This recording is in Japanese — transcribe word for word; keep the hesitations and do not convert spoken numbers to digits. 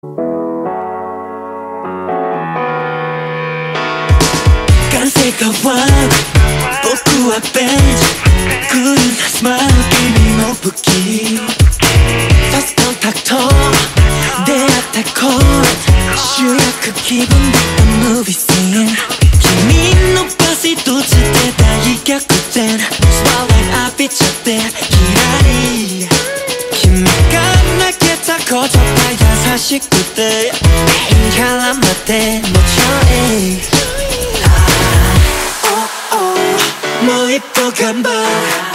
感性変わる僕はベンチクールなスマイル君の武器ファストコンタクト出会った頃主役気分だったムービーシーン君のバス一つで大逆転スパーライト浴びちゃってキラリ君が投げた言葉優しくて絡まってもちろんもう一歩頑張る